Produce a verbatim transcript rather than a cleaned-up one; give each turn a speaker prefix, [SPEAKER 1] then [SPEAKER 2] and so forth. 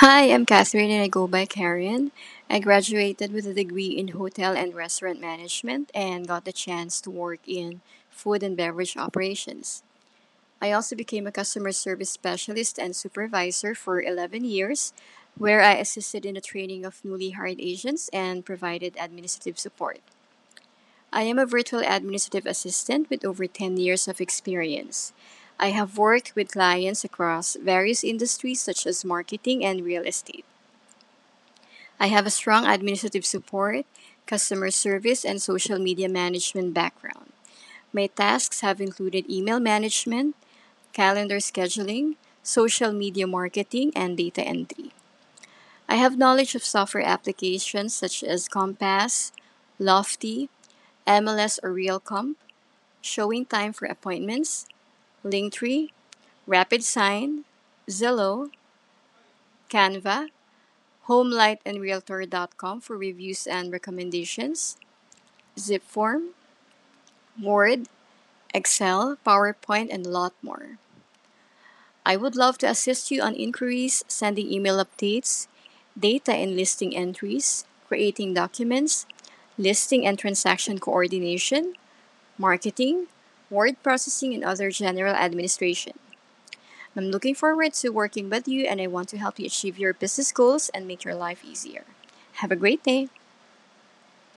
[SPEAKER 1] Hi, I'm Catherine and I go by Karen. I graduated with a degree in hotel and restaurant management and got the chance to work in food and beverage operations. I also became a customer service specialist and supervisor for eleven years, where I assisted in the training of newly hired agents and provided administrative support. I am a virtual administrative assistant with over ten years of experience. I have worked with clients across various industries such as marketing and real estate. I have a strong administrative support, customer service, and social media management background. My tasks have included email management, calendar scheduling, social media marketing, and data entry. I have knowledge of software applications such as Compass, Lofty, M L S or RealComp, Showing Time for Appointments, Linktree, RapidSign, Zillow, Canva, Homelight and Realtor dot com for reviews and recommendations, Zipform, Word, Excel, PowerPoint, and a lot more. I would love to assist you on inquiries, sending email updates, data and listing entries, creating documents, listing and transaction coordination, marketing, word processing, and other general administration. I'm looking forward to working with you and I want to help you achieve your business goals and make your life easier. Have a great day.